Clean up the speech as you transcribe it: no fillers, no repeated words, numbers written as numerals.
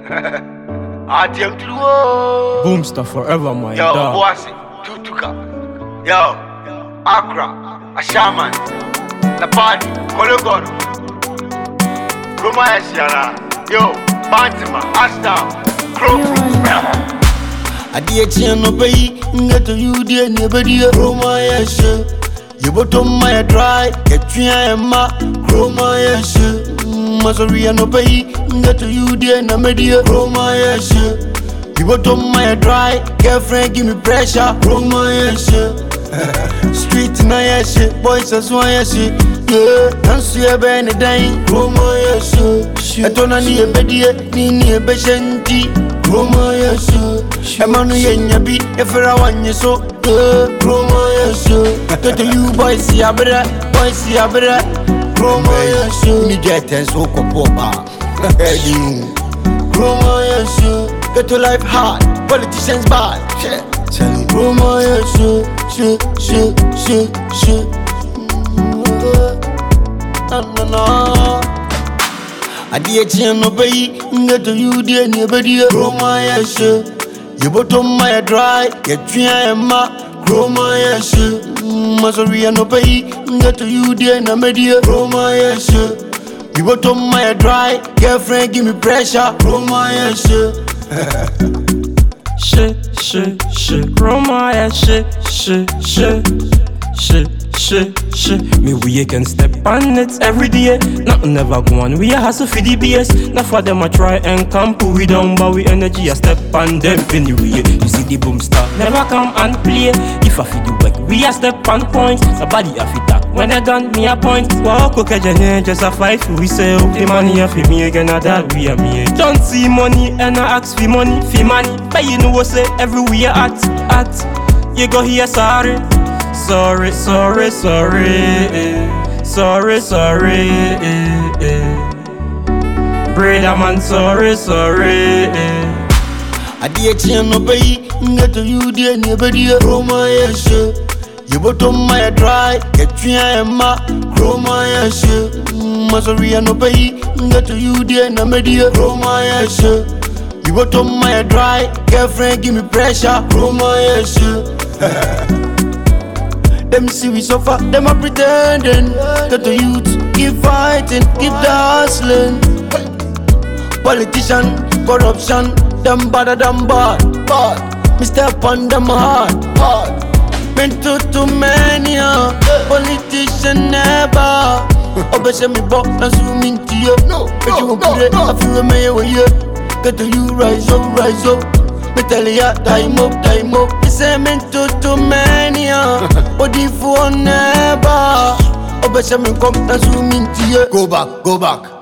Boomster forever, my Yo, dog. Bossy, Tutuka. Yo, Accra, Ashaman, Napani, Kologono. Kuma Esiana. Yo, Bantima, Ashdown, Crowfield. I dear no pay, get to you, dear nobody, Roma, yes, you bottom my dry, get Triama, Roma, yes, Masaria no pay, get to you, dear Namedia, Roma, yes, you bottom my dry, girlfriend, give me pressure, Roma, yes, street, na yes, boys, as one, yes, yeah, don't see a band a day, Roma, yes, I don't need a bed, need a beshanty. Roma yesu, emanu yenya bi efra wanye so, Roma yesu. Get you boys yabra, Roma yesu. Ni get so kopoba, Roma yesu. Get your life hard, politicians bad. Roma yesu, no. I dear no pay, get to you, dear nobody, Roma, yes, you bottom my dry, get Triama, Roma, yes, Masaria no pay, get to you, dear Namedia, Roma, yes, you bottom my dry, girlfriend, give me pressure, Roma, yes, Shit, Roma, yeah, shit. Me we can step on it every day. Nothing never go on. We a hustle for the BS. Now for them I try and come pull we down, but we energy I step on them anyway. You see the boom star never come and play. If I feel the work, we a step on point. Somebody a fit that. When I gun me a point. Walk okay, just a fight for we sell. The money a for me again, that we a me. Don't see money and I ask for money, but you know what say everywhere at. You go here sorry. Sorry, brother man, sorry. I dear no pay, get to you, dear nobody, Roma, yes, you bottom my dry, get Triama, Roma, yes, Masaria no pay, get to you, dear Namedia, Roma, yes, you bottom my dry, girlfriend, give me pressure, Roma, yes. Them see we suffer, them a pretending. Get the youth, keep fighting, keep the hustling. Politician, corruption, them bad. Me step on them hard. Been too many, politician never. Obey me back and zoom into you. But you won't put it, I feel me with you. Get to you, rise up. Me tell ya, time up. Me say me too many, body for never. Obey me come and zoom into you. Go back.